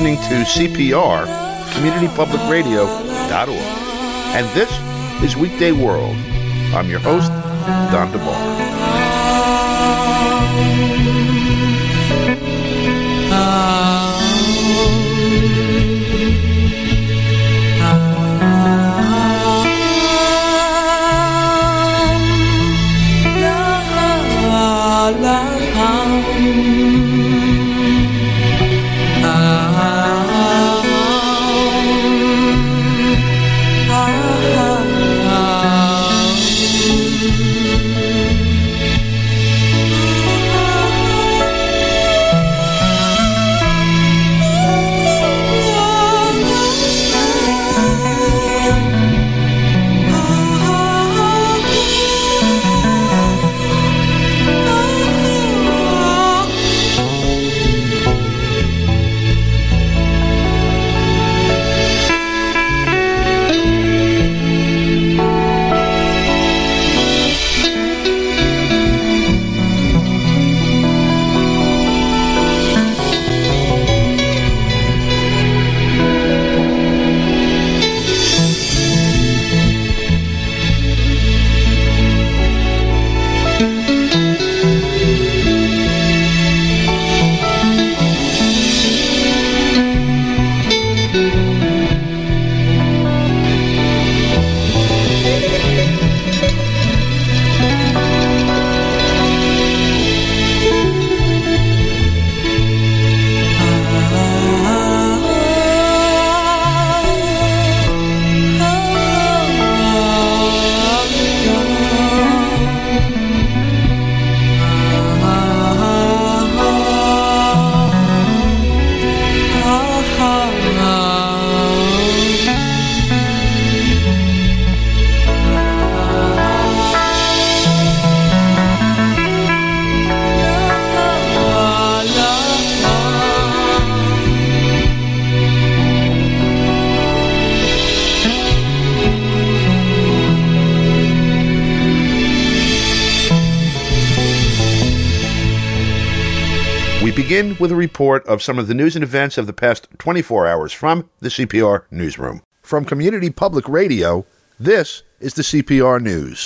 listening to CPR, CommunityPublicRadio.org. And this is Weekday World. I'm your host, Don DeBar. Begin with a report of some of the news and events of the past 24 hours from the CPR Newsroom. From Community Public Radio, this is the CPR News.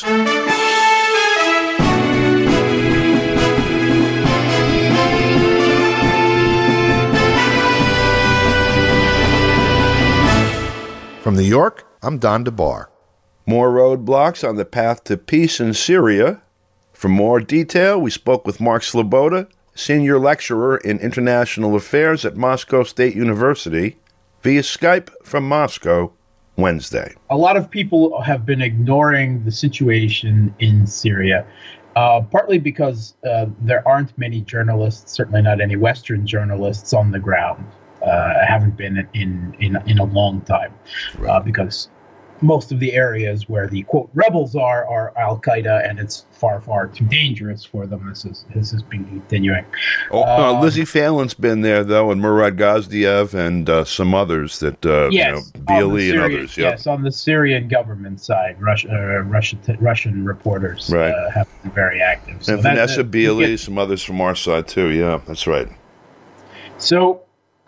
From New York, I'm Don DeBar. More roadblocks on the path to peace in Syria. For more detail, we spoke with Mark Sloboda, Senior Lecturer in International Affairs at Moscow State University, via Skype from Moscow Wednesday. A lot of people have been ignoring the situation in Syria, partly because there aren't many journalists, certainly not any Western journalists on the ground. Haven't been in a long time, because most of the areas where the, quote, rebels are Al-Qaeda, and it's far, far too dangerous for them. This has been continuing. Lizzie Fallon's been there, though, and Murad Gaziev and some others that, Bialy and others. Yep. Yes, on the Syrian government side, Russian reporters have been very active. So and Vanessa Bialy, some others from our side, too. Yeah, that's right. So,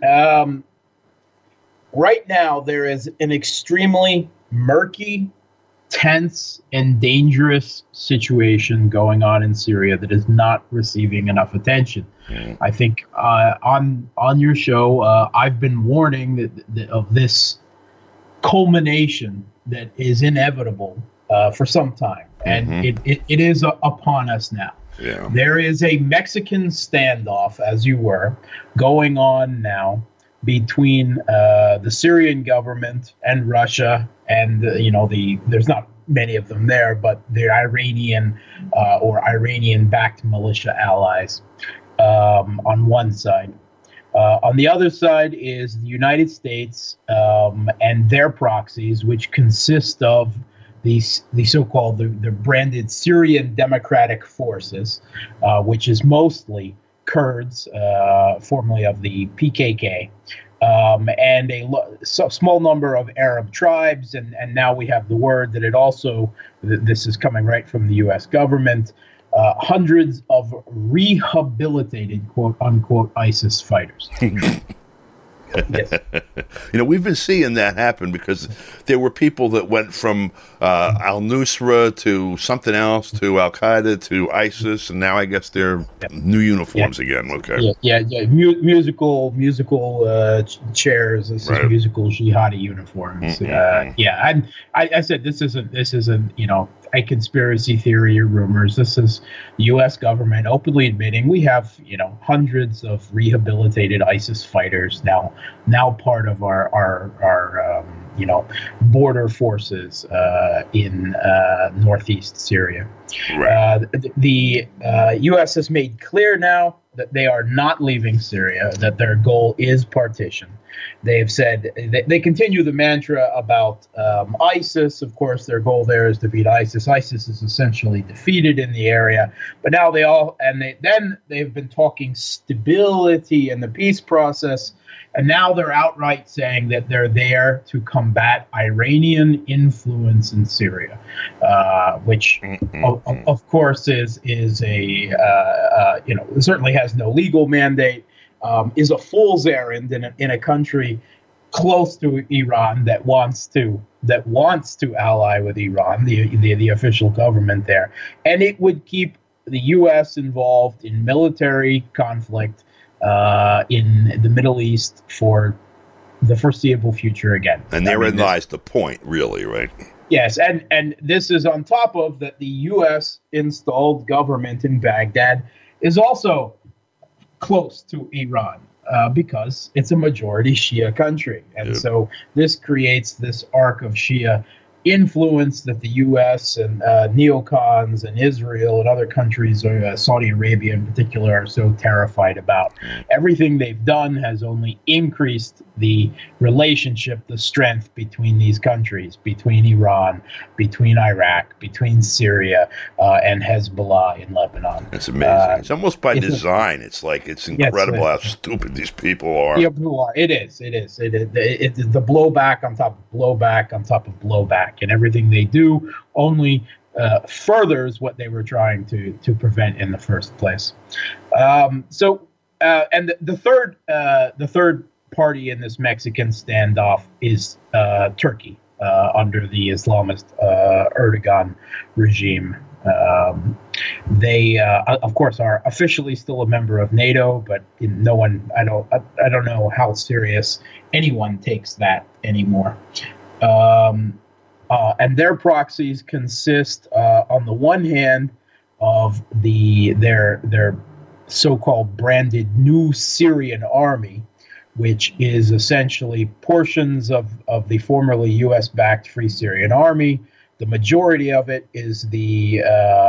right now, there is an extremely murky, tense, and dangerous situation going on in Syria that is not receiving enough attention. I think on your show, I've been warning of this culmination that is inevitable for some time, and it is upon us now. Yeah. There is a Mexican standoff, as you were, going on now between the Syrian government and Russia, and there's not many of them there, but the Iranian or Iranian-backed militia allies on one side. On the other side is the United States and their proxies, which consist of the so-called the branded Syrian Democratic Forces, which is mostly Kurds, formerly of the PKK, and a small number of Arab tribes, and now we have the word that it also, this is coming right from the U.S. government, hundreds of rehabilitated, quote-unquote, ISIS fighters. Yes. We've been seeing that happen because there were people that went from al-Nusra to something else to Al-Qaeda to ISIS, and now I guess they're new uniforms again. Okay. Yeah. Musical chairs. This is musical jihadi uniforms. I said this isn't a conspiracy theory or rumors. This is the U.S. government openly admitting we have hundreds of rehabilitated ISIS fighters now part of our border forces in northeast Syria. Right. The U.S. has made clear now that they are not leaving Syria, that their goal is partition. They have said they continue the mantra about ISIS. Of course, their goal there is to beat ISIS. ISIS is essentially defeated in the area, but now they've been talking stability in the peace process, and now they're outright saying that they're there to combat Iranian influence in Syria, which of course is a certainly has no legal mandate. Is a fool's errand in a country close to Iran that wants to ally with Iran, the official government there, and it would keep the U.S. involved in military conflict in the Middle East for the foreseeable future again. And therein lies the point, really, right? Yes, and this is on top of that the U.S. installed government in Baghdad is also close to Iran because it's a majority Shia country. And so this creates this arc of Shia influence that the U.S. and neocons and Israel and other countries, Saudi Arabia in particular, are so terrified about. Everything they've done has only increased the relationship, the strength between these countries, between Iran, between Iraq, between Syria, and Hezbollah in Lebanon. It's amazing. It's almost by design. It's incredible how stupid these people are. Yeah, it is. It's the blowback on top of blowback on top of blowback. And everything they do only furthers what they were trying to prevent in the first place. And the third party in this Mexican standoff is Turkey under the Islamist Erdogan regime. They, of course, are officially still a member of NATO, but no one. I don't know how serious anyone takes that anymore. And their proxies consist, on the one hand, of their so-called branded New Syrian Army, which is essentially portions of the formerly U.S.-backed Free Syrian Army. The majority of it is the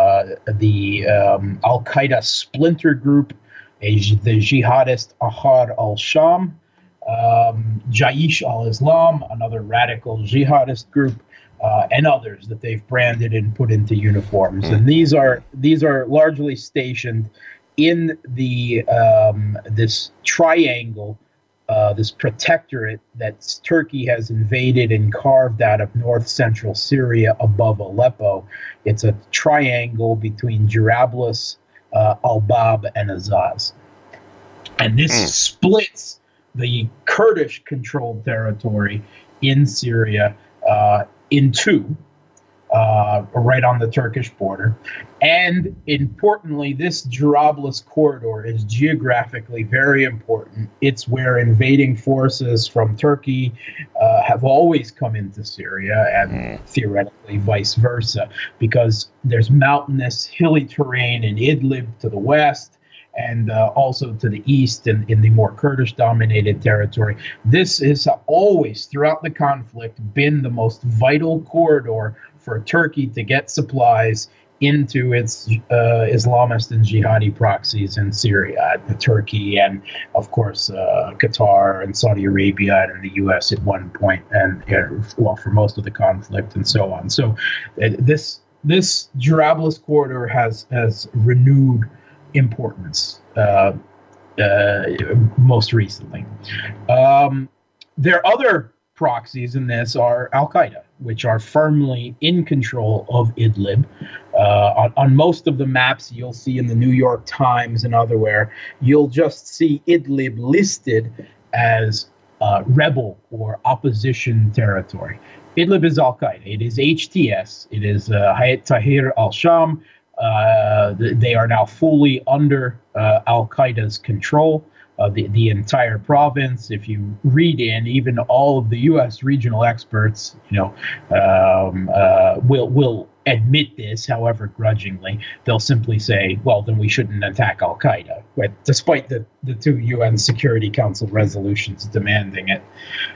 Al-Qaeda splinter group, the jihadist Ahad al-Sham, Jaish al-Islam, another radical jihadist group, and others that they've branded and put into uniforms. And these are largely stationed in the this triangle, this protectorate that Turkey has invaded and carved out of north-central Syria above Aleppo. It's a triangle between Jarablus, Al-Bab, and Azaz. And this splits the Kurdish-controlled territory in Syria in two, right on the Turkish border. And importantly, this Jarablus corridor is geographically very important. It's where invading forces from Turkey have always come into Syria, and theoretically vice versa, because there's mountainous, hilly terrain in Idlib to the west, and also to the east in the more Kurdish-dominated territory. This has always, throughout the conflict, been the most vital corridor for Turkey to get supplies into its Islamist and jihadi proxies in Syria, Turkey, and of course Qatar and Saudi Arabia and the U.S. at one point, and for most of the conflict and so on. So this Jarablus corridor has renewed importance most recently. Their other proxies in this are Al-Qaeda, which are firmly in control of Idlib. On most of the maps you'll see in the New York Times and otherwhere, you'll just see Idlib listed as rebel or opposition territory. Idlib is Al Qaeda. It is HTS. It is Hayat Tahrir al Sham. They are now fully under Al Qaeda's control. The entire province. If you read in, even all of the U.S. regional experts, will admit this, however grudgingly. They'll simply say, "Well, then we shouldn't attack Al Qaeda," despite the two UN Security Council resolutions demanding it.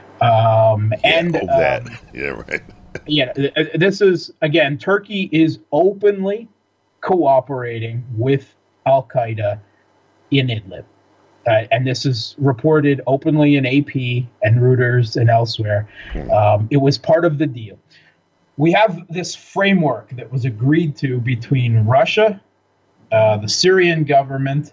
This is, again, Turkey is openly cooperating with Al Qaeda in Idlib. And this is reported openly in AP and Reuters and elsewhere. It was part of the deal. We have this framework that was agreed to between Russia, the Syrian government,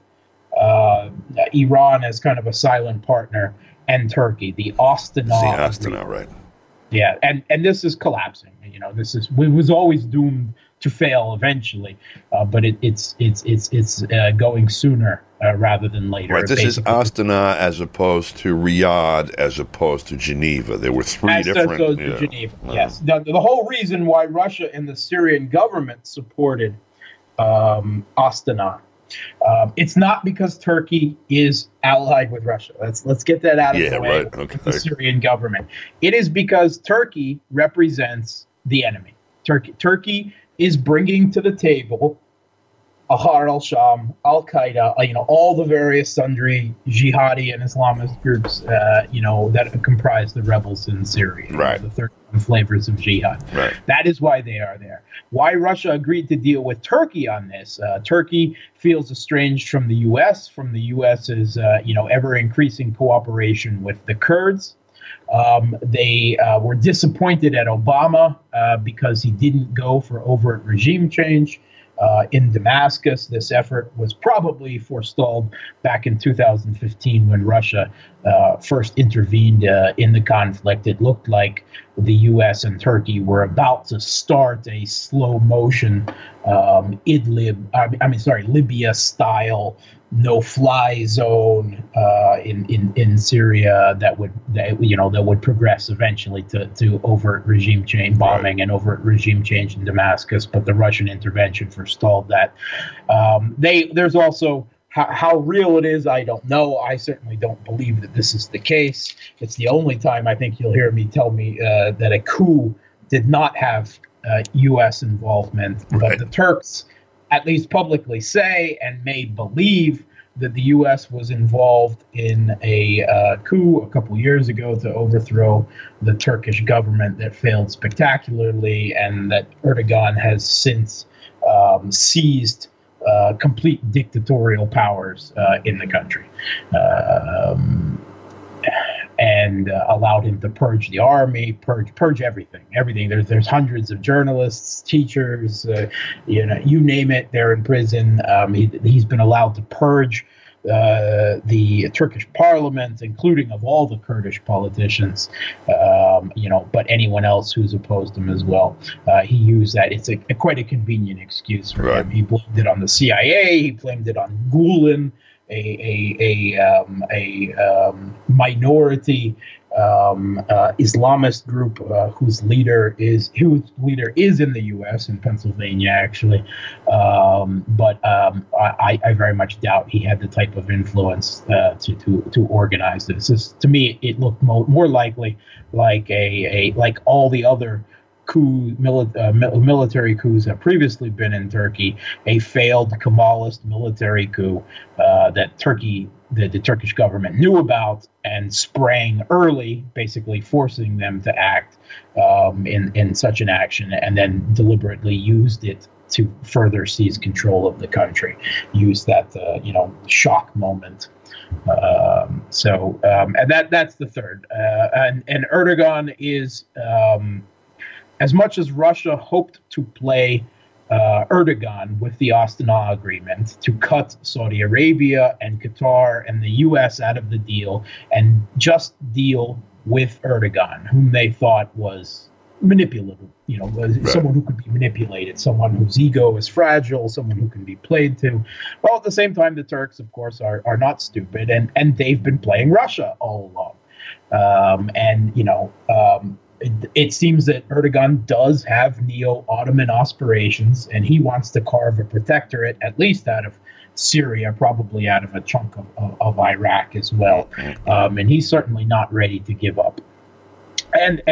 Iran as kind of a silent partner, and Turkey, the Astana. Right. Yeah, and this is collapsing. It was always doomed to fail eventually, but it's going sooner rather than later. Right. This is Astana as opposed to Riyadh, as opposed to Geneva. There were three different. As opposed to Geneva. Yes. The whole reason why Russia and the Syrian government supported Astana. It's not because Turkey is allied with Russia. Let's get that out of the way. Right. Okay. The Syrian government. It is because Turkey represents the enemy. Turkey is bringing to the table Ahrar al-Sham, Al-Qaeda, all the various sundry jihadi and Islamist groups, that comprise the rebels in Syria. Right. The 31 flavors of jihad. Right. That is why they are there. Why Russia agreed to deal with Turkey on this. Turkey feels estranged from the U.S., from the U.S.'s, ever-increasing cooperation with the Kurds. They were disappointed at Obama because he didn't go for overt regime change. In Damascus, this effort was probably forestalled back in 2015 when Russia first intervened in the conflict. It looked like the U.S. and Turkey were about to start a slow motion Libya-style no-fly zone in Syria that would progress eventually to overt regime change bombing and overt regime change in Damascus. But the Russian intervention forestalled that. There's also how real it is, I don't know. I certainly don't believe that this is the case. It's the only time I think you'll hear me tell me that a coup did not have U.S. involvement. Right. But the Turks at least publicly say and may believe that the U.S. was involved in a coup a couple years ago to overthrow the Turkish government that failed spectacularly, and that Erdogan has since seized complete dictatorial powers in the country. And allowed him to purge the army, purge everything. There's hundreds of journalists, teachers, you name it, they're in prison. He's been allowed to purge the Turkish parliament, including of all the Kurdish politicians, but anyone else who's opposed him as well. He used that. It's quite a convenient excuse for him. He blamed it on the CIA. He blamed it on Gulen, a minority Islamist group whose leader is in the U.S. in Pennsylvania, actually. But I very much doubt he had the type of influence to organize this. To me, it looked more likely like all the other military coups have previously been in Turkey, a failed Kemalist military coup that the Turkish government knew about and sprang early, basically forcing them to act in such an action, and then deliberately used it to further seize control of the country, use that shock moment. And that's the third. And Erdogan is, as much as Russia hoped to play Erdogan with the Astana Agreement to cut Saudi Arabia and Qatar and the U.S. out of the deal and just deal with Erdogan, whom they thought was manipulative, someone who could be manipulated, someone whose ego is fragile, someone who can be played to. Well, at the same time, the Turks, of course, are not stupid, and they've been playing Russia all along. And it seems that Erdogan does have neo-Ottoman aspirations, and he wants to carve a protectorate, at least out of Syria, probably out of a chunk of Iraq as well. And he's certainly not ready to give up. And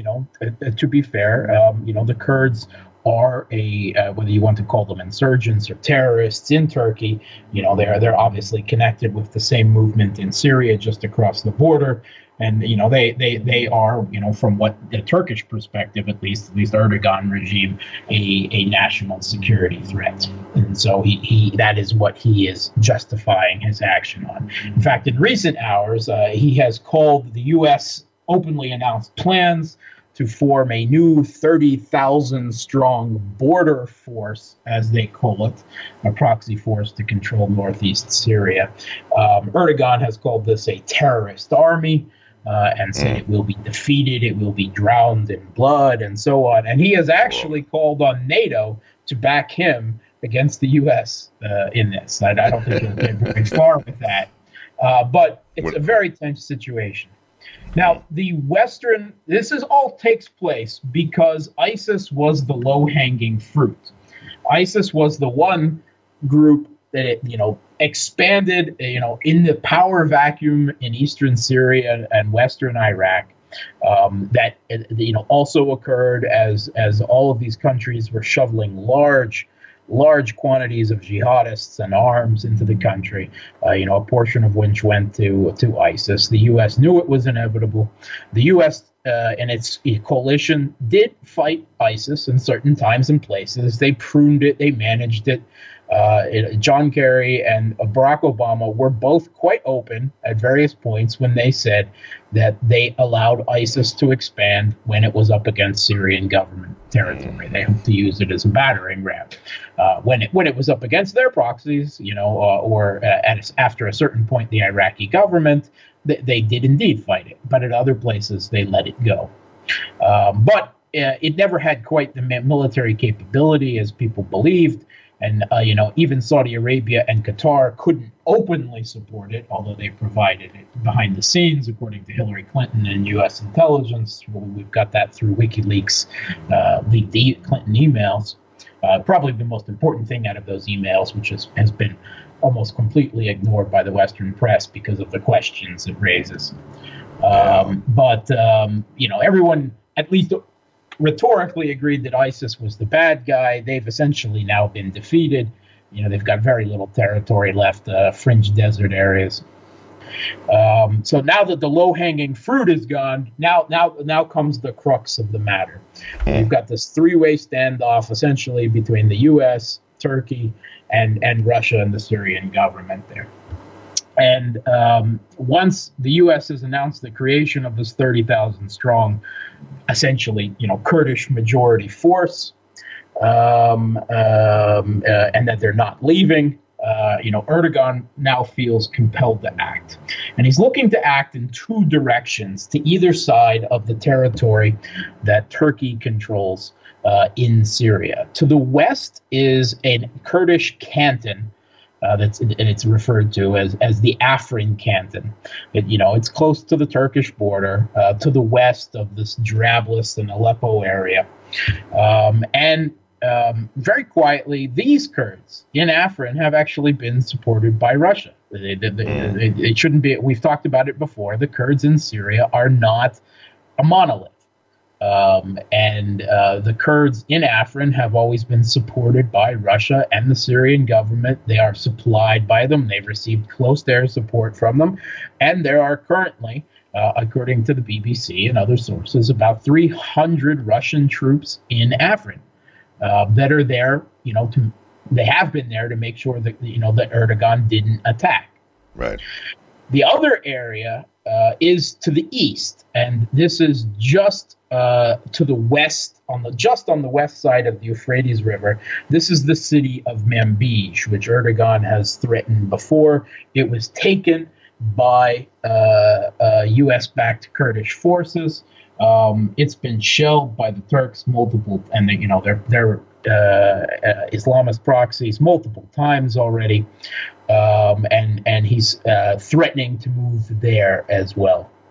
to be fair, the Kurds are whether you want to call them insurgents or terrorists in Turkey, they're obviously connected with the same movement in Syria just across the border. And they are, from what the Turkish perspective, at least Erdogan regime, a national security threat. And so that is what he is justifying his action on. In fact, in recent hours, he has called the U.S. openly announced plans to form a new 30,000 strong border force, as they call it, a proxy force to control northeast Syria. Erdogan has called this a terrorist army. And said it will be defeated, it will be drowned in blood, and so on. And he has actually called on NATO to back him against the U.S. In this. I don't think he'll get very far with that. But it's a very tense situation. Now, this all takes place because ISIS was the low-hanging fruit. ISIS was the one group that expanded, in the power vacuum in eastern Syria and western Iraq. That also occurred as all of these countries were shoveling large quantities of jihadists and arms into the country. A portion of which went to ISIS. The U.S. knew it was inevitable. The U.S. And its coalition did fight ISIS in certain times and places. They pruned it. They managed it. John Kerry and Barack Obama were both quite open at various points when they said that they allowed ISIS to expand when it was up against Syrian government territory. They hoped to use it as a battering ram. When it was up against their proxies, after a certain point, the Iraqi government, they did indeed fight it. But at other places, they let it go. But it never had quite the military capability as people believed. And, even Saudi Arabia and Qatar couldn't openly support it, although they provided it behind the scenes, according to Hillary Clinton and U.S. intelligence. We've got that through WikiLeaks leaked Clinton emails. Probably the most important thing out of those emails, which has been almost completely ignored by the Western press because of the questions it raises. But everyone, at least rhetorically, agreed that ISIS was the bad guy. They've essentially now been defeated. They've got very little territory left, fringe desert areas. So now that the low-hanging fruit is gone, now comes the crux of the matter. We've got this three-way standoff, essentially, between the U.S., Turkey, and Russia and the Syrian government there. And once the U.S. has announced the creation of this 30,000 strong, essentially, Kurdish majority force, and that they're not leaving, Erdogan now feels compelled to act. And he's looking to act in two directions to either side of the territory that Turkey controls in Syria. To the west is a Kurdish canton. It's referred to as the Afrin Canton. It's close to the Turkish border, to the west of this Jarablus and Aleppo area. And very quietly, these Kurds in Afrin have actually been supported by Russia. It shouldn't be. We've talked about it before. The Kurds in Syria are not a monolith. And the Kurds in Afrin have always been supported by Russia and the Syrian government. They are supplied by them. They've received close air support from them. And there are currently, according to the BBC and other sources, about 300 Russian troops in Afrin that are there, they have been there to make sure that, that Erdogan didn't attack. Right. The other area is to the east, and this is just to the west, on the west side of the Euphrates River. This is the city of Manbij, which Erdogan has threatened before. It was taken by U.S.-backed Kurdish forces. It's been shelled by the Turks multiple, and their Islamist proxies multiple times already, and he's threatening to move there as well.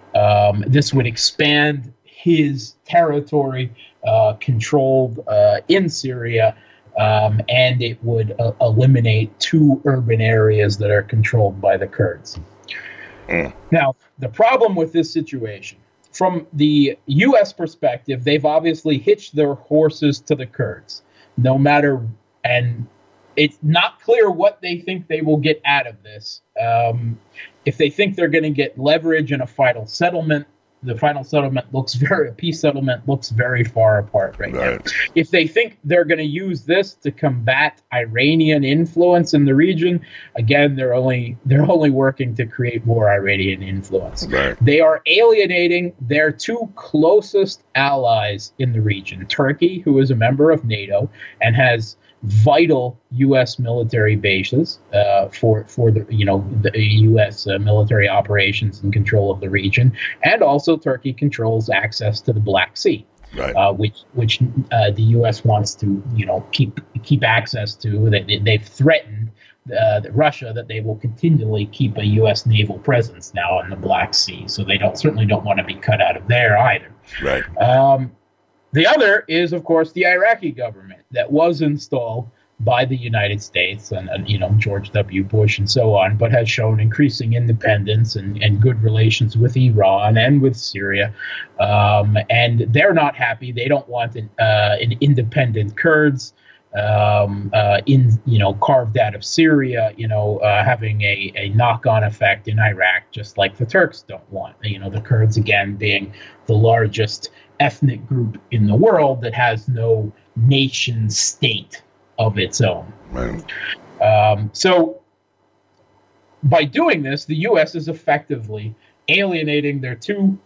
This would expand his territory controlled in Syria, and it would eliminate 2 urban areas that are controlled by the Kurds. Now, the problem with this situation, from the U.S. perspective, they've obviously hitched their horses to the Kurds, and it's not clear what they think they will get out of this. If they think they're going to get leverage in a final settlement, the final settlement peace settlement looks very far apart right now. If they think they're going to use this to combat Iranian influence in the region, again, they're only working to create more Iranian influence. They are alienating their 2 closest allies in the region, Turkey, who is a member of NATO and has vital U.S. military bases for the U.S. Military operations and control of the region, and also Turkey controls access to the Black Sea, which the U.S. wants to keep access to. They've threatened Russia that they will continually keep a U.S. naval presence now in the Black Sea, so they certainly don't want to be cut out of there either. The other is, of course, the Iraqi government that was installed by the United States and George W. Bush and so on, but has shown increasing independence and good relations with Iran and with Syria. And they're not happy. They don't want an independent Kurds carved out of Syria, having a knock-on effect in Iraq, just like the Turks don't want. The Kurds, again, being the largest ethnic group in the world that has no nation state of its own. So by doing this, the U.S. is effectively alienating their 2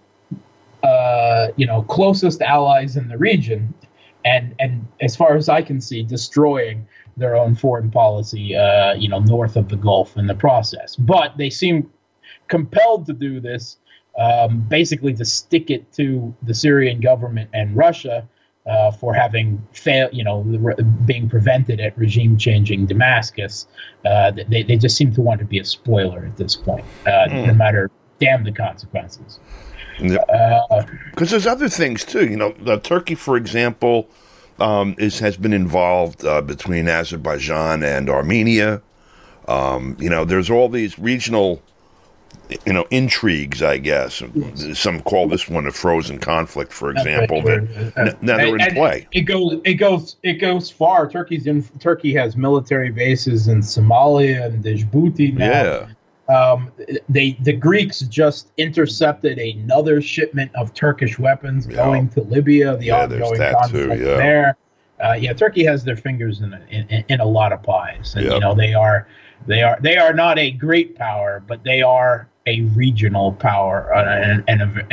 closest allies in the region, and as far as I can see, destroying their own foreign policy north of the Gulf in the process. But they seem compelled to do this basically to stick it to the Syrian government and Russia for having failed, being prevented at regime-changing Damascus. They just seem to want to be a spoiler at this point, no matter damn the consequences. Because there's other things too. Turkey, for example, has been involved between Azerbaijan and Armenia. There's all these regional intrigues, I guess. Some call this one a frozen conflict, for example. Now they're in play. It goes far. Turkey has military bases in Somalia and Djibouti now. The Greeks just intercepted another shipment of Turkish weapons going to Libya. The ongoing conflict there. Turkey has their fingers in a lot of pies, and they are not a great power, but they are a regional power and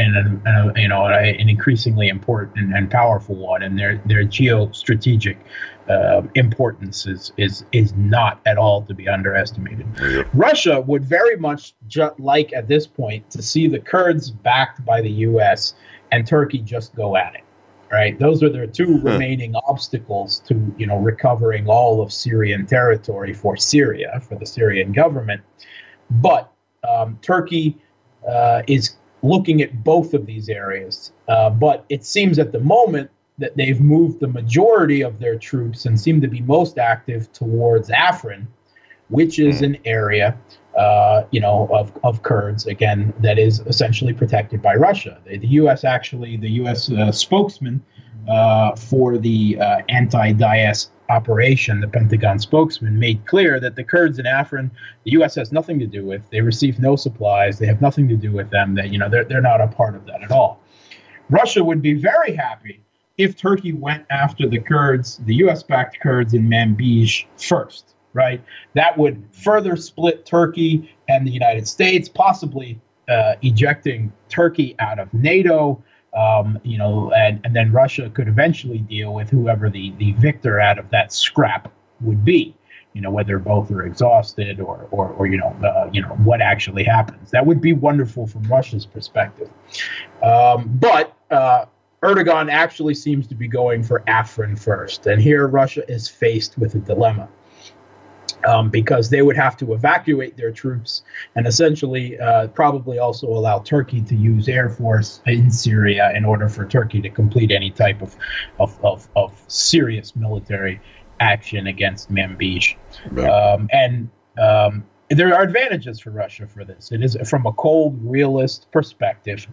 an increasingly important and powerful one, and their geostrategic importance is not at all to be underestimated. Russia would very much like at this point to see the Kurds backed by the U.S. and Turkey just go at it. Right, those are their 2 remaining obstacles to recovering all of Syrian territory for Syria, for the Syrian government. But Turkey is looking at both of these areas. But it seems at the moment that they've moved the majority of their troops and seem to be most active towards Afrin, which is an area of Kurds, again, that is essentially protected by Russia. The U.S. Spokesman for the anti-Daesh operation, the Pentagon spokesman, made clear that the Kurds in Afrin, the U.S. has nothing to do with. They receive no supplies. They have nothing to do with them. They're not a part of that at all. Russia would be very happy if Turkey went after the Kurds, the U.S.-backed Kurds in Manbij first. Right, that would further split Turkey and the United States, possibly ejecting Turkey out of NATO. And then Russia could eventually deal with whoever the victor out of that scrap would be. Whether both are exhausted or what actually happens. That would be wonderful from Russia's perspective. But Erdogan actually seems to be going for Afrin first, and here Russia is faced with a dilemma. because they would have to evacuate their troops and essentially probably also allow Turkey to use air force in Syria in order for Turkey to complete any type of serious military action against Manbij. Right. There are advantages for Russia for this. It is from a cold, realist perspective.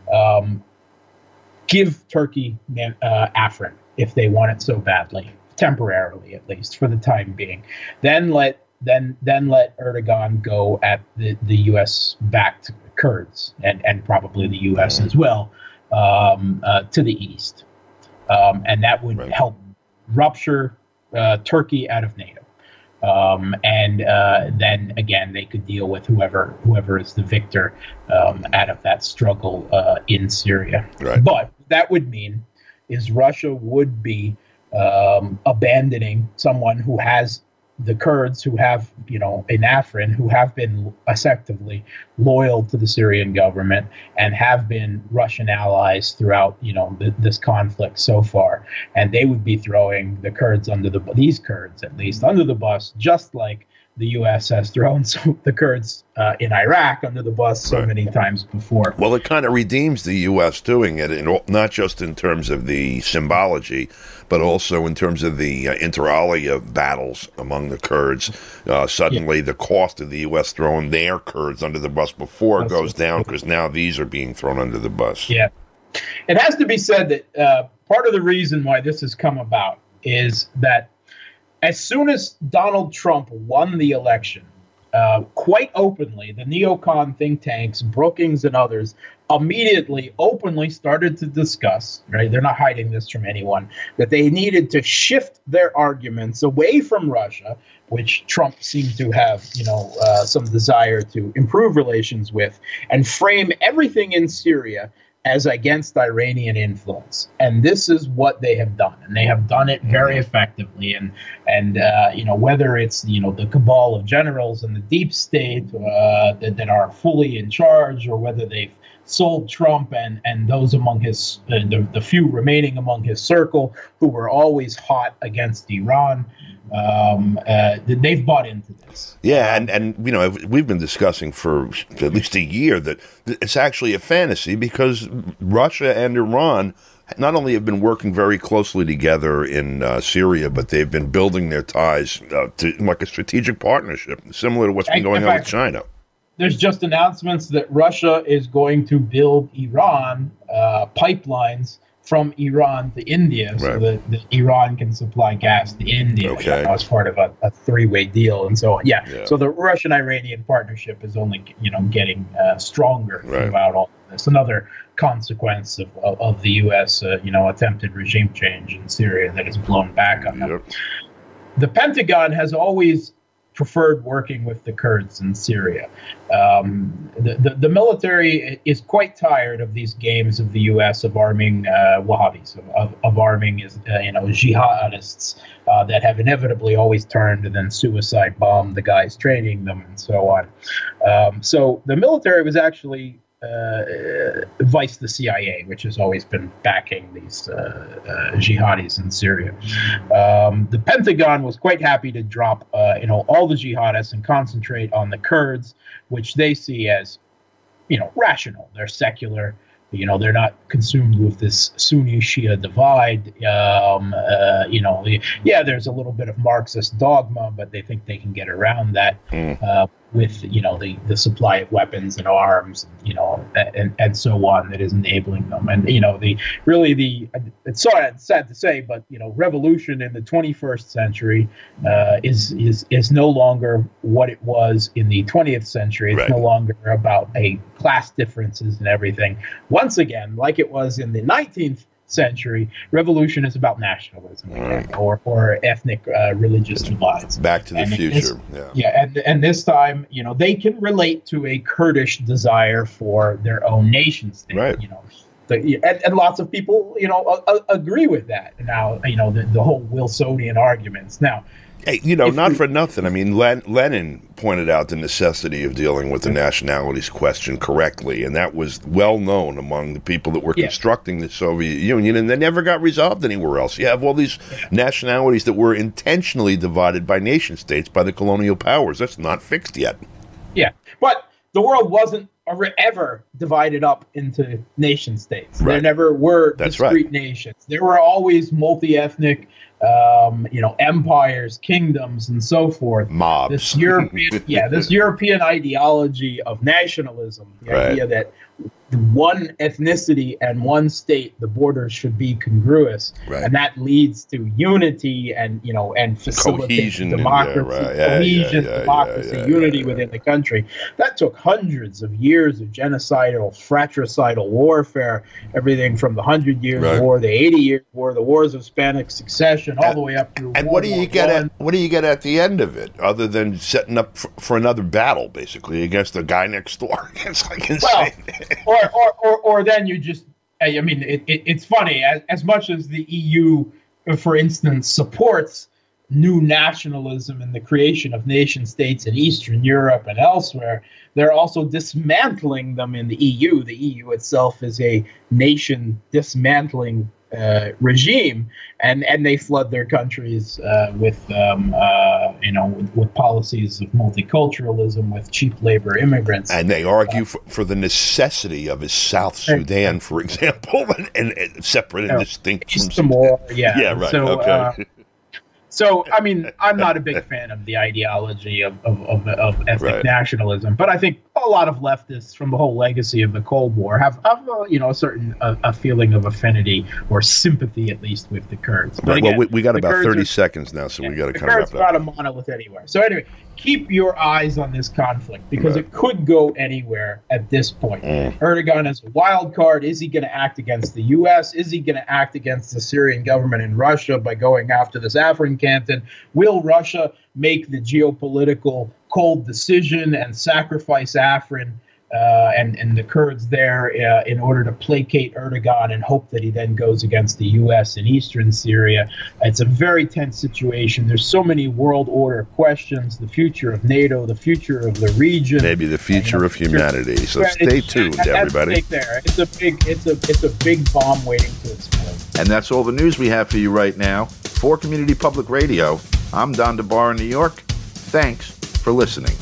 Give Turkey Afrin if they want it so badly. Temporarily, at least for the time being, then let Erdogan go at the U.S. backed Kurds and probably the U.S. as well to the east, and that would help rupture Turkey out of NATO, and then again they could deal with whoever is the victor out of that struggle in Syria. Right. But that would mean is Russia would be abandoning someone who has the Kurds who have, in Afrin, who have been effectively loyal to the Syrian government and have been Russian allies throughout, this conflict so far. And they would be throwing the Kurds these Kurds at least under the bus, just like the U.S. has thrown the Kurds in Iraq under the bus so many times before. Well, it kind of redeems the U.S. doing it, not just in terms of the symbology, but also in terms of the inter alia battles among the Kurds. Suddenly, the cost of the U.S. throwing their Kurds under the bus before goes down because now these are being thrown under the bus. Yeah. It has to be said that part of the reason why this has come about is that as soon as Donald Trump won the election, quite openly, the neocon think tanks, Brookings and others, immediately openly started to discuss, right? They're not hiding this from anyone, that they needed to shift their arguments away from Russia, which Trump seemed to have, some desire to improve relations with, and frame everything in Syria as against Iranian influence. And this is what they have done. And they have done it very effectively. And whether it's, the cabal of generals and the deep state that are fully in charge, or whether they've sold Trump and those among his, the few remaining among his circle who were always hot against Iran, they've bought into this. Yeah, and we've been discussing for at least a year that it's actually a fantasy because Russia and Iran not only have been working very closely together in Syria, but they've been building their ties to like a strategic partnership, similar to what's been going on with China. There's just announcements that Russia is going to build Iran pipelines from Iran to India, so that Iran can supply gas to India. Okay. As part of a three-way deal, and so on. Yeah. So the Russian-Iranian partnership is only getting stronger throughout all of this. Another consequence of the U.S. Attempted regime change in Syria that has blown back on them. The Pentagon has always preferred working with the Kurds in Syria. The military is quite tired of these games of the U.S. of arming Wahhabis, of arming jihadists that have inevitably always turned and then suicide bombed the guys training them and so on. So the military was actually vice the CIA, which has always been backing these jihadis in Syria. The Pentagon was quite happy to drop all the jihadists and concentrate on the Kurds, which they see as rational. They're secular. They're not consumed with this Sunni-Shia divide. There's a little bit of Marxist dogma, but they think they can get around that with the supply of weapons and arms, and so on, that is enabling them. And it's sad to say, but revolution in the 21st century is no longer what it was in the 20th century. It's no longer about class differences and everything. Once again, like it was in the 19th century, revolution is about nationalism or ethnic religious divides. Back to the future. And this time, they can relate to a Kurdish desire for their own nation state. And lots of people, agree with that. Now, the whole Wilsonian arguments. Now, hey, not for nothing. I mean, Lenin pointed out the necessity of dealing with the nationalities question correctly, and that was well known among the people that were constructing the Soviet Union, and they never got resolved anywhere else. You have all these nationalities that were intentionally divided by nation states, by the colonial powers. That's not fixed yet. Yeah, but the world wasn't ever divided up into nation states. Right. There never were discrete nations. There were always multi-ethnic empires, kingdoms, and so forth. Mobs. This European ideology of nationalism, the idea that one ethnicity and one state, the borders should be congruous, and that leads to unity and facilitates democracy, unity within the country. That took hundreds of years of genocidal, fratricidal warfare, everything from the 100 Years' War, the 80 Years' War, the Wars of Spanish Succession, all the way up to. And what do you get at the end of it, other than setting up for another battle, basically against the guy next door? It's like insane. Or then you just, it's funny, as much as the EU, for instance, supports new nationalism and the creation of nation states in Eastern Europe and elsewhere, they're also dismantling them in the EU. The EU itself is a nation dismantling regime, and they flood their countries with policies of multiculturalism, with cheap labor immigrants. And they argue for the necessity of a South Sudan, for example, and separate and distinct from Timor. So, I'm not a big fan of the ideology of ethnic nationalism, but I think a lot of leftists from the whole legacy of the Cold War have a certain a feeling of affinity or sympathy, at least, with the Kurds. But again, we got about 30 seconds now, so we got to kind of wrap it up. The Kurds not a monolith anywhere. So anyway, keep your eyes on this conflict, because it could go anywhere at this point. Erdogan is a wild card. Is he going to act against the U.S.? Is he going to act against the Syrian government in Russia by going after this Afrin Canton? Will Russia make the geopolitical cold decision and sacrifice Afrin and the Kurds there in order to placate Erdogan and hope that he then goes against the U.S. in eastern Syria? It's a very tense situation. There's so many world order questions, the future of NATO, the future of the region. Maybe the future of humanity. So stay tuned, everybody. There. It's a big bomb waiting to explode. And that's all the news we have for you right now. For Community Public Radio, I'm Don DeBar in New York. Thanks for listening.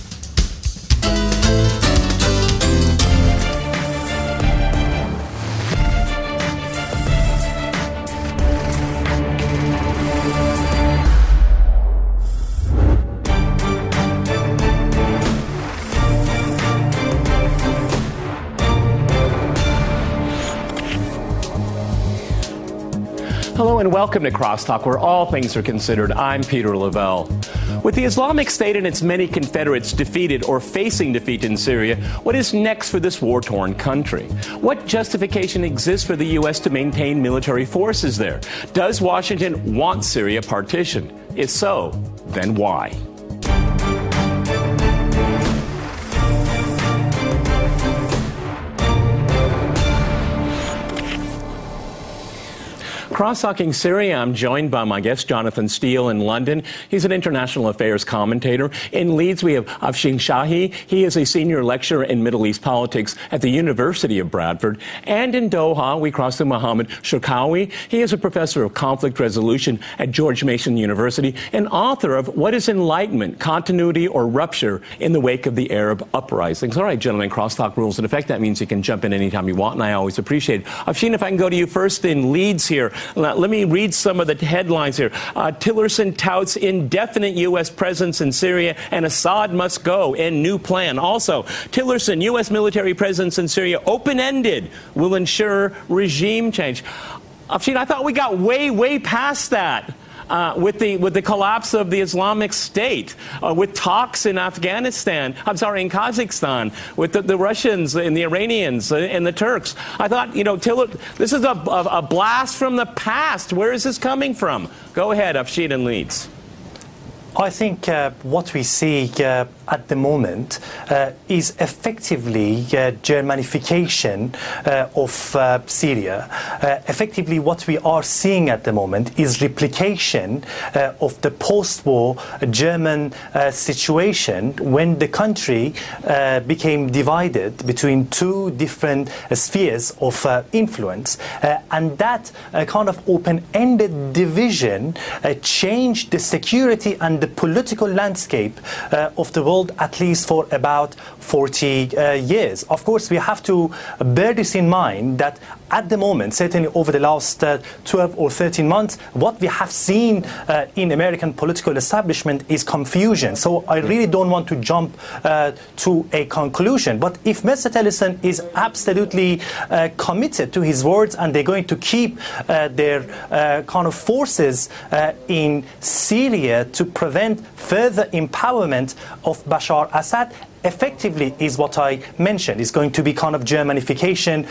Hello and welcome to Crosstalk, where all things are considered. I'm Peter Lavelle. With the Islamic State and its many confederates defeated or facing defeat in Syria, what is next for this war-torn country? What justification exists for the U.S. to maintain military forces there? Does Washington want Syria partitioned? If so, then why? Cross-talking Syria, I'm joined by my guest, Jonathan Steele, in London. He's an international affairs commentator. In Leeds, we have Afshin Shahi. He is a senior lecturer in Middle East politics at the University of Bradford. And in Doha, we cross to Mohammed Shorkawi. He is a professor of conflict resolution at George Mason University and author of What is Enlightenment, Continuity or Rupture in the Wake of the Arab Uprisings. All right, gentlemen, crosstalk rules in effect. That means you can jump in anytime you want, and I always appreciate it. Afshin, if I can go to you first in Leeds here. Let me read some of the headlines here. Tillerson touts indefinite U.S. presence in Syria, and Assad must go. And new plan. Also, Tillerson, U.S. military presence in Syria, open-ended, will ensure regime change. Afshin, I thought we got way past that. With the collapse of the Islamic State, with talks in Afghanistan, in Kazakhstan, with the Russians and the Iranians and the Turks. I thought, this is a blast from the past. Where is this coming from? Go ahead, Afshin and Leeds. I think what we see at the moment is effectively Germanification of Syria. Effectively, what we are seeing at the moment is replication of the post-war German situation when the country became divided between two different spheres of influence. And that kind of open-ended division changed the security and the political landscape of the world, at least for about 40 years. Of course, we have to bear this in mind that at the moment, certainly over the last 12 or 13 months, what we have seen in American political establishment is confusion. So I really don't want to jump to a conclusion. But if Mr. Tillerson is absolutely committed to his words and they're going to keep their kind of forces in Syria to prevent further empowerment of Bashar Assad, effectively is what I mentioned. It's going to be kind of Germanification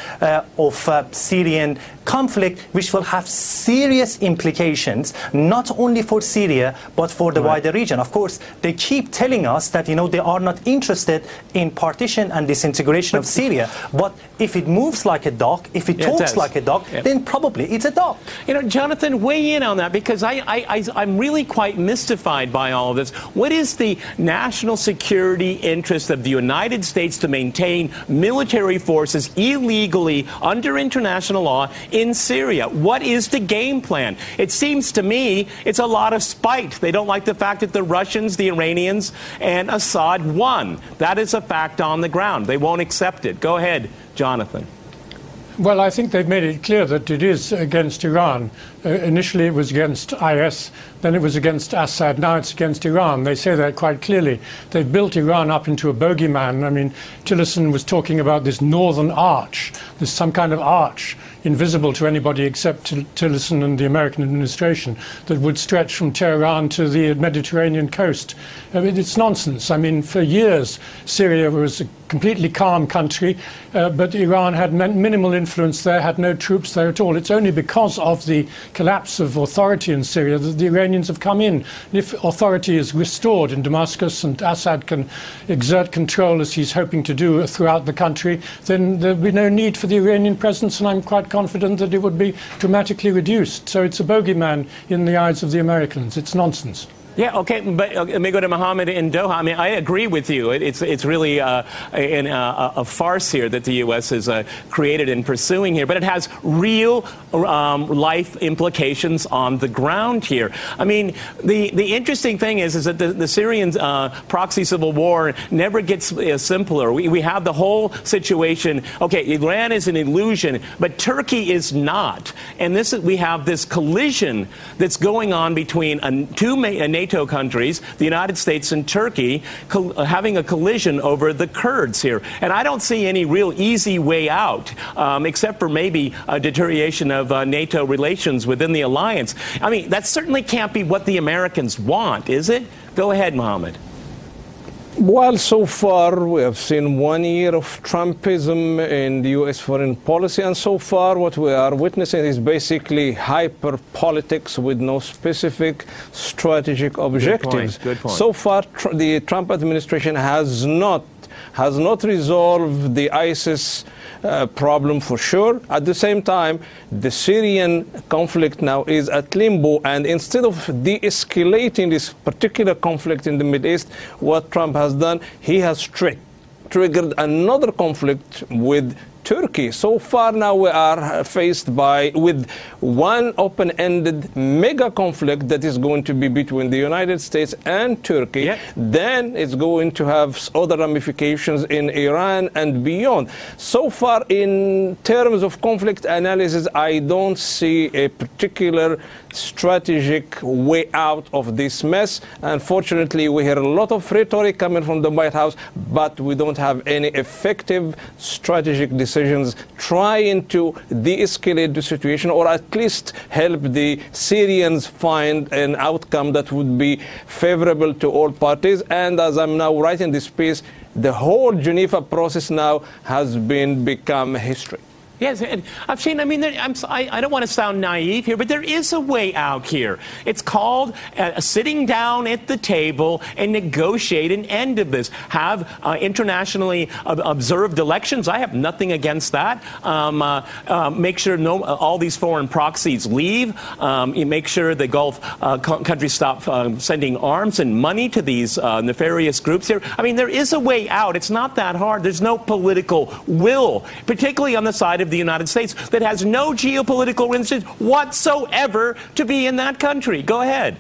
of Syrian conflict, which will have serious implications, not only for Syria, but for the wider region. Of course, they keep telling us that, you know, they are not interested in partition and disintegration of Syria. But if it moves like a dog, if it talks like a dog, then probably it's a dog. You know, Jonathan, weigh in on that, because I'm really quite mystified by all of this. What is the national security interest of the United States to maintain military forces illegally under international law in Syria? What is the game plan? It seems to me it's a lot of spite. They don't like the fact that the Russians, the Iranians, and Assad won. That is a fact on the ground. They won't accept it. Go ahead, Jonathan. Well, I think they've made it clear that it is against Iran. Initially it was against IS, then it was against Assad, now it's against Iran. They say that quite clearly. They've built Iran up into a bogeyman. I mean, Tillerson was talking about this northern arch, there's some kind of arch invisible to anybody except Tillerson and the American administration that would stretch from Tehran to the Mediterranean coast. I mean, it's nonsense. I mean, for years Syria was a completely calm country, but Iran had minimal influence there, had no troops there at all. It's only because of the collapse of authority in Syria that the Iranians have come in. And if authority is restored in Damascus and Assad can exert control as he's hoping to do throughout the country, then there'll be no need for the Iranian presence, and I'm quite confident that it would be dramatically reduced. So it's a bogeyman in the eyes of the Americans. It's nonsense. Yeah, okay, but let me go to Mohammed in Doha. I mean, I agree with you. It's really a farce here that the U.S. has created and pursuing here, but it has real life implications on the ground here. I mean, the interesting thing is that the Syrian proxy civil war never gets simpler. We have the whole situation. Okay, Iran is an illusion, but Turkey is not, and we have this collision that's going on between two NATO countries, the United States and Turkey, having a collision over the Kurds here. And I don't see any real easy way out, except for maybe a deterioration of NATO relations within the alliance. I mean, that certainly can't be what the Americans want, is it? Go ahead, Mohammed. Well, so far we have seen 1 year of Trumpism in the U.S. foreign policy, and so far what we are witnessing is basically hyper politics with no specific strategic objectives. Good point. So far, the Trump administration has not resolved the ISIS problem for sure. At the same time, the Syrian conflict now is at limbo, and instead of de-escalating this particular conflict in the Middle East, what Trump has done, he has triggered another conflict with Turkey. So far now we are faced with one open-ended mega conflict that is going to be between the United States and Turkey. Yep. Then it's going to have other ramifications in Iran and beyond. So far, in terms of conflict analysis, I don't see a particular strategic way out of this mess. Unfortunately, we hear a lot of rhetoric coming from the White House, but we don't have any effective strategic decisions trying to de-escalate the situation, or at least help the Syrians find an outcome that would be favorable to all parties. And as I'm now writing this piece, the whole Geneva process now has become history. Yes, and Afshin, I mean, I don't want to sound naive here, but there is a way out here. It's called sitting down at the table and negotiate an end of this. Have internationally observed elections. I have nothing against that. Make sure all these foreign proxies leave. You make sure the Gulf countries stop sending arms and money to these nefarious groups here. I mean, there is a way out. It's not that hard. There's no political will, particularly on the side of the United States, that has no geopolitical interest whatsoever to be in that country. Go ahead.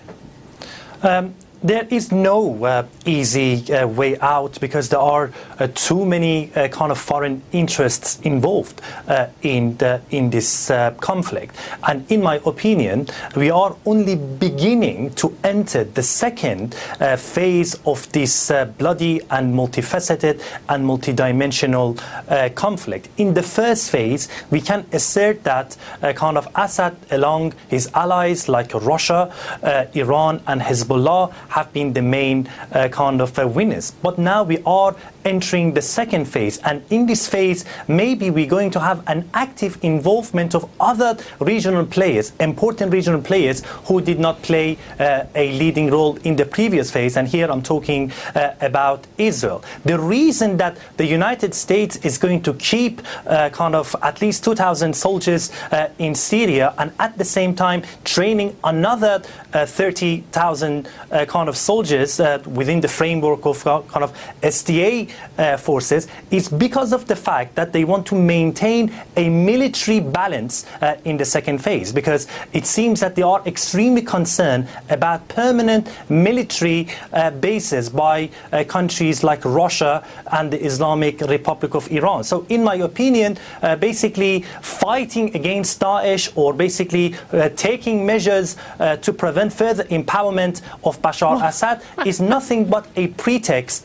There is no easy way out because there are too many kind of foreign interests involved in this conflict. And in my opinion, we are only beginning to enter the second phase of this bloody and multifaceted and multidimensional conflict. In the first phase, we can assert that kind of Assad, along his allies like Russia, Iran, and Hezbollah, have been the main kind of winners. But now we are entering the second phase, and in this phase maybe we're going to have an active involvement of other regional players, important regional players who did not play a leading role in the previous phase, and here I'm talking about Israel. The reason that the United States is going to keep kind of at least 2,000 soldiers in Syria, and at the same time training another 30,000 kind of soldiers within the framework of kind of SDA forces, is because of the fact that they want to maintain a military balance in the second phase, because it seems that they are extremely concerned about permanent military bases by countries like Russia and the Islamic Republic of Iran. So in my opinion, basically fighting against Daesh, or basically taking measures to prevent further empowerment of Bashar Assad is nothing but a pretext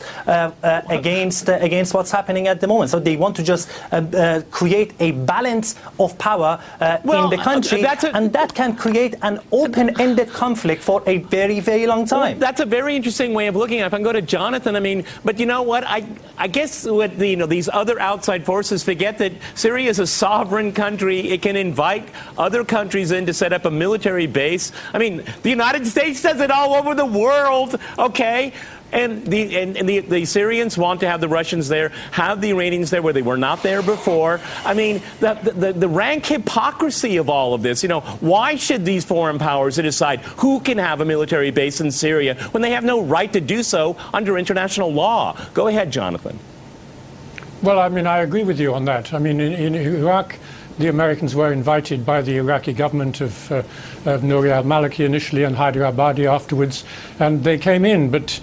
against what's happening at the moment. So they want to just create a balance of power in the country, and that can create an open-ended conflict for a very, very long time. Well, that's a very interesting way of looking at it. If I can go to Jonathan, I mean, but you know what? I guess what these other outside forces forget that Syria is a sovereign country. It can invite other countries in to set up a military base. I mean, the United States does it all over the world, okay? And the Syrians want to have the Russians there, have the Iranians there where they were not there before. I mean, the rank hypocrisy of all of this, why should these foreign powers decide who can have a military base in Syria when they have no right to do so under international law? Go ahead, Jonathan. Well, I mean, I agree with you on that. I mean, in Iraq, the Americans were invited by the Iraqi government of Nouri al-Maliki initially and Haider Abadi afterwards, and they came in. But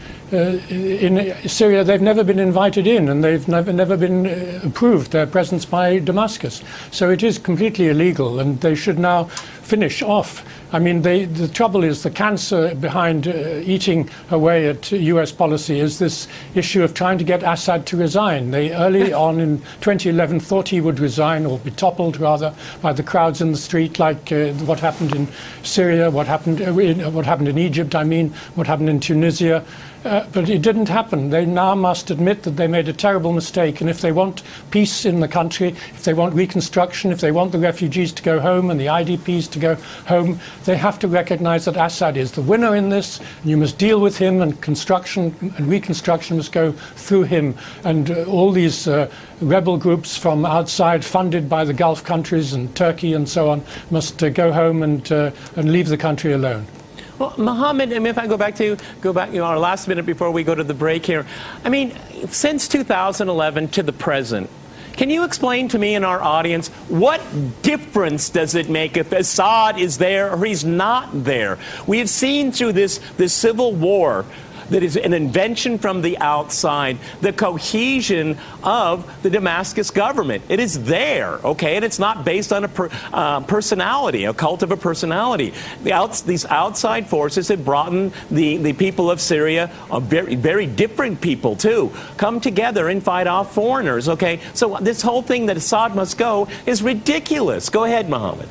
in Syria, they've never been invited in, and they've never been approved, their presence by Damascus. So it is completely illegal, and they should now finish off. I mean, the trouble is, the cancer behind eating away at U.S. policy is this issue of trying to get Assad to resign. They early on in 2011 thought he would resign, or be toppled rather, by the crowds in the street, like what happened in Syria, what happened in Egypt, what happened in Tunisia. But it didn't happen. They now must admit that they made a terrible mistake, and if they want peace in the country, if they want reconstruction, if they want the refugees to go home and the IDPs to go home, they have to recognize that Assad is the winner in this, and you must deal with him, and construction and reconstruction must go through him. And all these rebel groups from outside, funded by the Gulf countries and Turkey and so on, must go home and leave the country alone. Well, Mohammed, I mean, if I go back, our last minute before we go to the break here. I mean, since 2011 to the present, can you explain to me and our audience what difference does it make if Assad is there or he's not there? We have seen through this civil war that is an invention from the outside, the cohesion of the Damascus government. It is there, okay? And it's not based on a personality, a cult of a personality. These outside forces have brought in the people of Syria, very, very different people too, come together and fight off foreigners, okay? So this whole thing that Assad must go is ridiculous. Go ahead, Mohammed.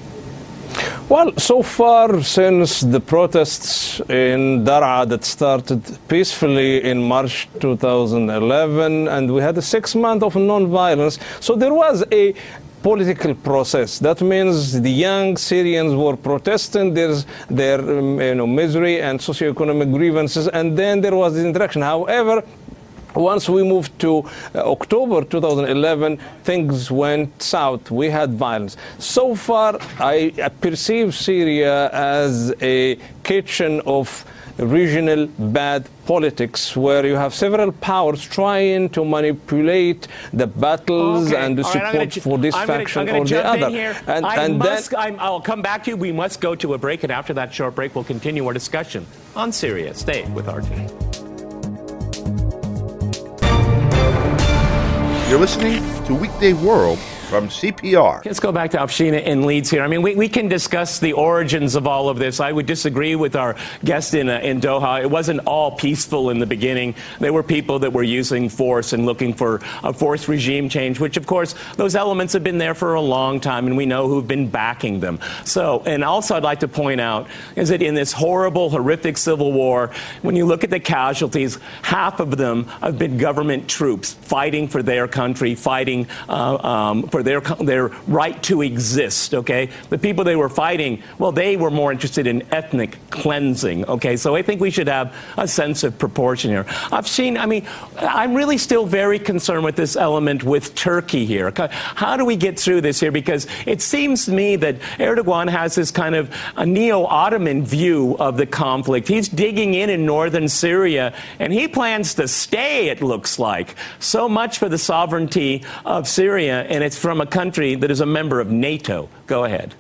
Well, so far since the protests in Dar'a that started peacefully in March 2011, and we had a 6 months of non-violence, so there was a political process. That means the young Syrians were protesting their misery and socioeconomic grievances, and then there was this interaction. However, once we moved to October 2011, things went south. We had violence. So far, I perceive Syria as a kitchen of regional bad politics, where you have several powers trying to manipulate the battles and the support for this faction or the other. I'll come back to you. We must go to a break, and after that short break, we'll continue our discussion on Syria. Stay with RT. You're listening to Weekday World from CPR. Let's go back to Afshin in Leeds here. I mean, we can discuss the origins of all of this. I would disagree with our guest in Doha. It wasn't all peaceful in the beginning. There were people that were using force and looking for a forced regime change, which, of course, those elements have been there for a long time, and we know who've been backing them. So, and also I'd like to point out is that in this horrible, horrific civil war, when you look at the casualties, half of them have been government troops fighting for their country, fighting for their right to exist, okay? The people they were fighting, well, they were more interested in ethnic cleansing, okay? So I think we should have a sense of proportion here. I'm really still very concerned with this element with Turkey here. How do we get through this here? Because it seems to me that Erdogan has this kind of a neo-Ottoman view of the conflict. He's digging in northern Syria, and he plans to stay, it looks like. So much for the sovereignty of Syria, and it's from a country that is a member of NATO. Go ahead.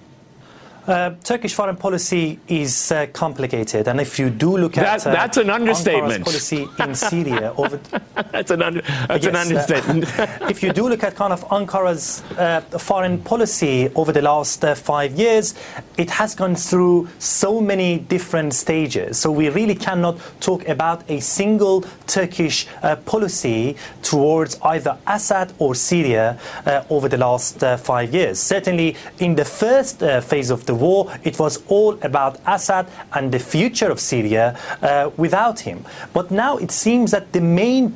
Turkish foreign policy is complicated, and if you do look at that's an understatement. Ankara's policy in Syria, that's an understatement. If you do look at kind of Ankara's foreign policy over the last 5 years, it has gone through so many different stages. So we really cannot talk about a single Turkish policy towards either Assad or Syria over the last 5 years. Certainly, in the first phase of the war, it was all about Assad and the future of Syria without him. But now it seems that the main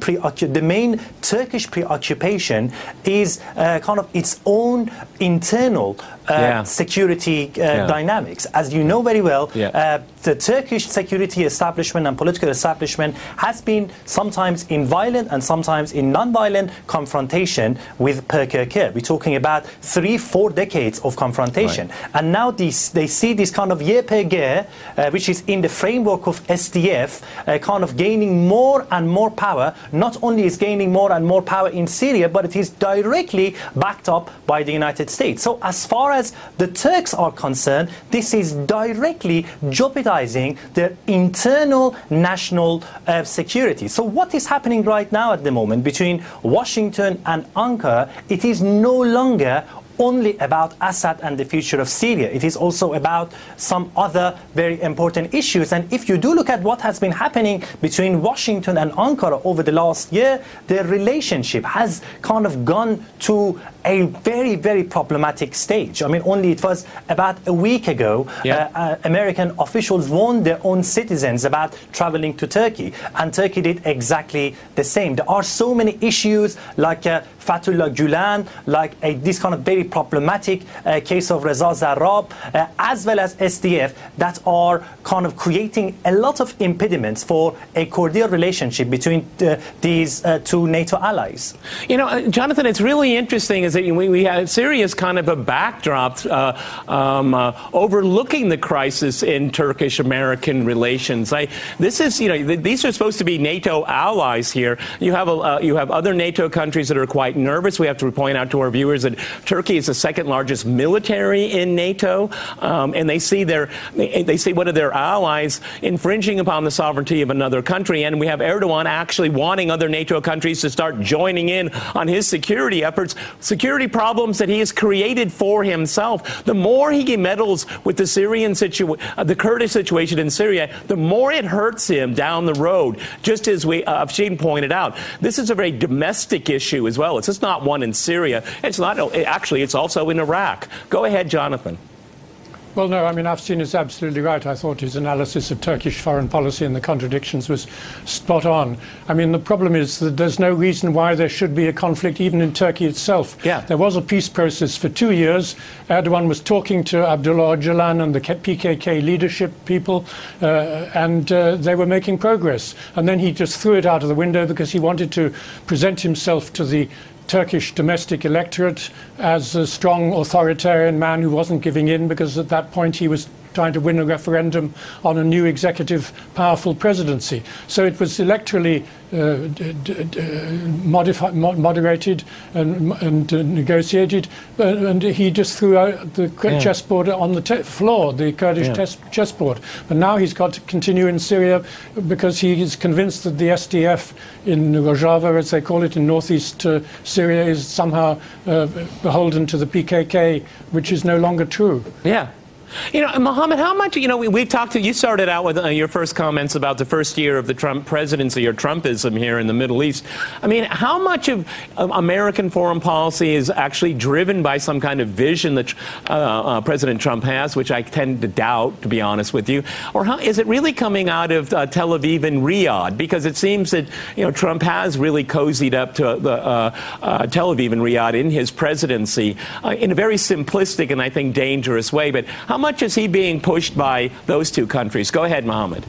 Turkish preoccupation is kind of its own internal security dynamics. As you know very well, the Turkish security establishment and political establishment has been sometimes in violent and sometimes in non-violent confrontation with PKK. We're talking about 3-4 decades of confrontation. Right. And now they see this kind of YPG, which is in the framework of SDF, kind of gaining more and more power. Not only is gaining more and more power in Syria, but it is directly backed up by the United States. So as far as the Turks are concerned, this is directly jeopardizing their internal national security. So what is happening right now at the moment between Washington and Ankara? It is no longer only about Assad and the future of Syria. It is also about some other very important issues. And if you do look at what has been happening between Washington and Ankara over the last year, their relationship has kind of gone to a very, very problematic stage. I mean, only it was about a week ago, American officials warned their own citizens about traveling to Turkey, and Turkey did exactly the same. There are so many issues like Fethullah Gulen, like this kind of very problematic case of Reza Zarrab, as well as SDF, that are kind of creating a lot of impediments for a cordial relationship between these two NATO allies. You know, Jonathan, it's really interesting is that we have Syria's kind of a backdrop overlooking the crisis in Turkish-American relations. These are supposed to be NATO allies here. You have other NATO countries that are quite nervous. We have to point out to our viewers that Turkey is the second largest military in NATO, and they see one of their allies infringing upon the sovereignty of another country. And we have Erdogan actually wanting other NATO countries to start joining in on his security efforts, security problems that he has created for himself. The more he meddles with the the Kurdish situation in Syria, the more it hurts him down the road. Just as Afshin pointed out, this is a very domestic issue as well. It's just not one in Syria. It's not. Actually, it's also in Iraq. Go ahead, Jonathan. Well, no, I mean, Afshin is absolutely right. I thought his analysis of Turkish foreign policy and the contradictions was spot on. I mean, the problem is that there's no reason why there should be a conflict even in Turkey itself. Yeah. There was a peace process for 2 years. Erdogan was talking to Abdullah Öcalan and the PKK leadership people, and they were making progress. And then he just threw it out of the window because he wanted to present himself to the Turkish domestic electorate as a strong authoritarian man who wasn't giving in, because at that point he was trying to win a referendum on a new executive powerful presidency. So it was electorally moderated and negotiated, and he just threw out the chessboard on the floor, the Kurdish chessboard. But now he's got to continue in Syria because he is convinced that the SDF in Rojava, as they call it, in northeast Syria, is somehow beholden to the PKK, which is no longer true. Yeah. You know, Mohammed, how much, you know, we've talked to, you started out with your first comments about the first year of the Trump presidency, or Trumpism here in the Middle East. I mean, how much of American foreign policy is actually driven by some kind of vision that President Trump has, which I tend to doubt, to be honest with you? Or how, is it really coming out of Tel Aviv and Riyadh? Because it seems that, you know, Trump has really cozied up to Tel Aviv and Riyadh in his presidency in a very simplistic and I think dangerous way. But how much is he being pushed by those two countries? Go ahead, Mohammed.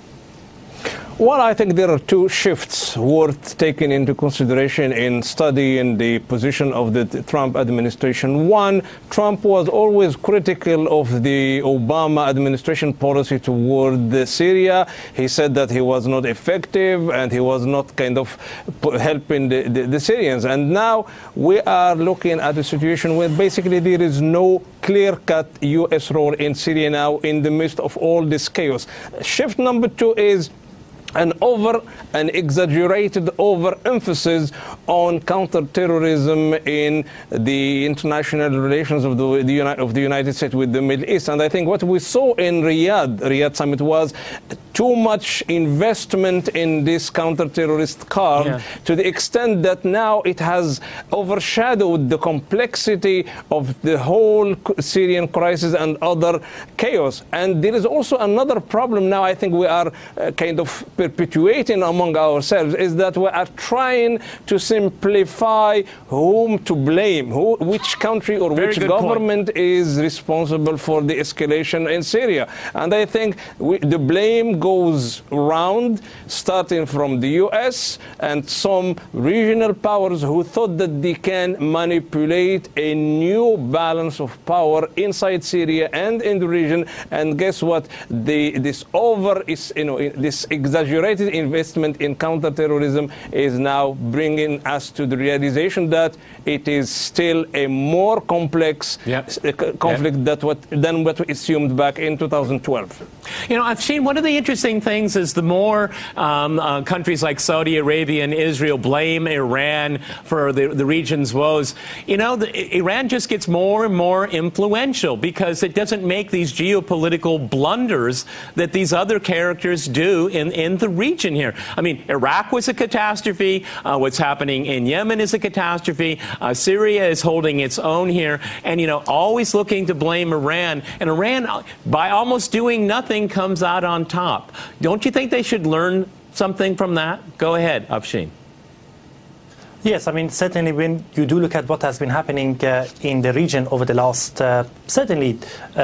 Well, I think there are two shifts worth taking into consideration in studying the position of the Trump administration. One, Trump was always critical of the Obama administration policy toward Syria. He said that he was not effective and he was not kind of helping the Syrians. And now we are looking at a situation where basically there is no clear-cut U.S. role in Syria now in the midst of all this chaos. Shift number two is an exaggerated overemphasis on counterterrorism in the international relations of the United States with the Middle East. And I think what we saw in Riyadh summit was too much investment in this counter-terrorist card, to the extent that now it has overshadowed the complexity of the whole Syrian crisis and other chaos. And there is also another problem now I think we are kind of perpetuating among ourselves, is that we are trying to simplify whom to blame, which country or which government is responsible for the escalation in Syria. And I think the blame goes round, starting from the U.S. and some regional powers who thought that they can manipulate a new balance of power inside Syria and in the region. And guess what? This exaggerated investment in counterterrorism is now bringing us to the realization that it is still a more complex conflict than what we assumed back in 2012. You know, I've seen one of the interesting things is the more countries like Saudi Arabia and Israel blame Iran for the region's woes, you know, Iran just gets more and more influential because it doesn't make these geopolitical blunders that these other characters do in the region here. I mean, Iraq was a catastrophe. What's happening in Yemen is a catastrophe. Syria is holding its own here. And, you know, always looking to blame Iran. And Iran, by almost doing nothing, comes out on top. Don't you think they should learn something from that? Go ahead, Afshin. Yes, I mean, certainly when you do look at what has been happening in the region over the last, certainly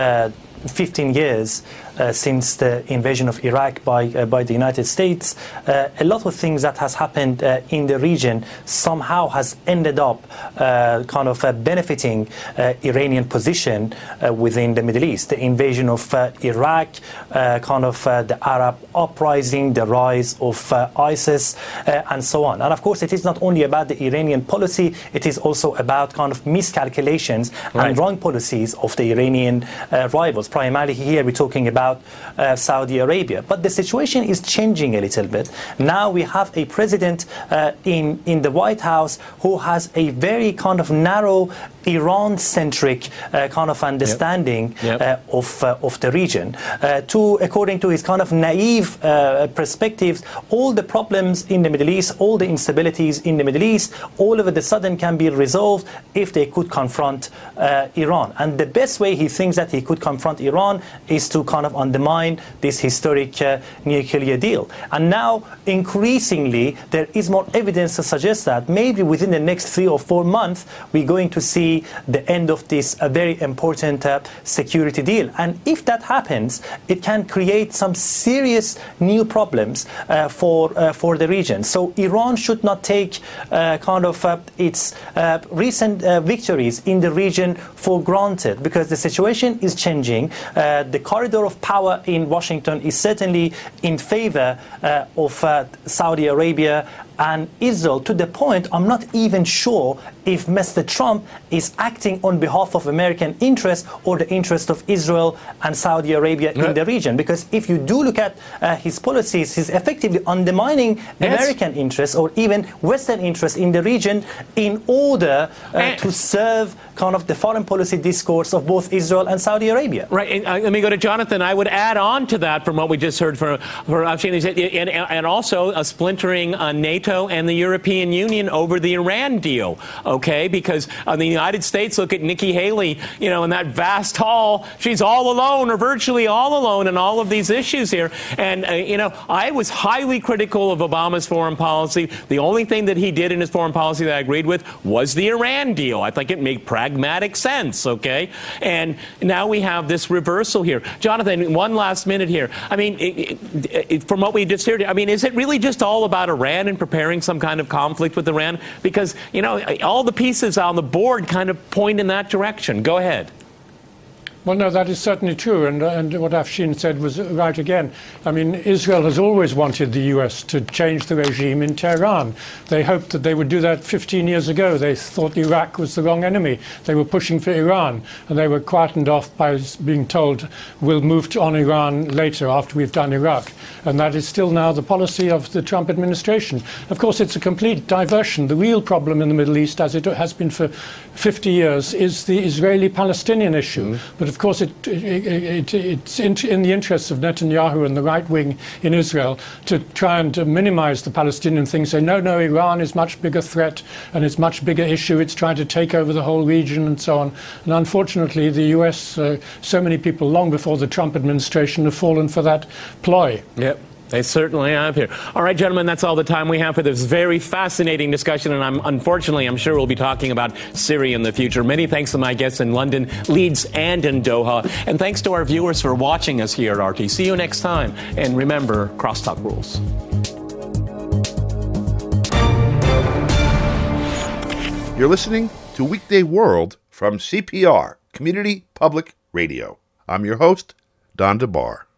15 years, since the invasion of Iraq by the United States, a lot of things that has happened in the region somehow has ended up kind of benefiting Iranian position within the Middle East. The invasion of Iraq, kind of the Arab uprising, the rise of ISIS, and so on. And of course, it is not only about the Iranian policy, it is also about kind of miscalculations and wrong policies of the Iranian rivals. Primarily here we're talking about Saudi Arabia. But the situation is changing a little bit. Now we have a president in the White House who has a very kind of narrow Iran-centric kind of understanding of the region. According to his kind of naive perspectives, all the problems in the Middle East, all the instabilities in the Middle East, all of a sudden can be resolved if they could confront Iran. And the best way he thinks that he could confront Iran is to kind of undermine this historic nuclear deal. And now, increasingly, there is more evidence to suggest that maybe within the next 3 or 4 months, we're going to see the end of this very important security deal. And if that happens, it can create some serious new problems for the region. So Iran should not take its recent victories in the region for granted, because the situation is changing. The corridor of power in Washington is certainly in favor of Saudi Arabia and Israel, to the point I'm not even sure if Mr. Trump is acting on behalf of American interests or the interest of Israel and Saudi Arabia in the region. Because if you do look at his policies, he's effectively undermining American interests or even Western interests in the region in order to serve kind of the foreign policy discourse of both Israel and Saudi Arabia. Right. And, let me go to Jonathan. I would add on to that from what we just heard from Afshin, and also a splintering NATO and the European Union over the Iran deal, okay? Because the United States, look at Nikki Haley, in that vast hall. She's all alone or virtually all alone in all of these issues here. And, I was highly critical of Obama's foreign policy. The only thing that he did in his foreign policy that I agreed with was the Iran deal. I think it made pragmatic sense, okay? And now we have this reversal here. Jonathan, one last minute here. I mean, from what we just heard, is it really just all about Iran and preparing some kind of conflict with Iran? Because, all the pieces on the board kind of point in that direction. Go ahead. Well, no, that is certainly true, and what Afshin said was right again. I mean, Israel has always wanted the U.S. to change the regime in Tehran. They hoped that they would do that 15 years ago. They thought Iraq was the wrong enemy. They were pushing for Iran, and they were quietened off by being told, we'll move on Iran later after we've done Iraq. And that is still now the policy of the Trump administration. Of course, it's a complete diversion. The real problem in the Middle East, as it has been for 50 years, is the Israeli-Palestinian issue. But of course, it's in the interests of Netanyahu and the right wing in Israel to try and minimize the Palestinian thing. Say, no, Iran is much bigger threat and it's much bigger issue. It's trying to take over the whole region and so on. And unfortunately, the U.S., so many people long before the Trump administration have fallen for that ploy. Yep. They certainly have here. All right, gentlemen, that's all the time we have for this very fascinating discussion. And I'm sure we'll be talking about Syria in the future. Many thanks to my guests in London, Leeds, and in Doha. And thanks to our viewers for watching us here at RT. See you next time. And remember, crosstalk rules. You're listening to Weekday World from CPR, Community Public Radio. I'm your host, Don DeBar.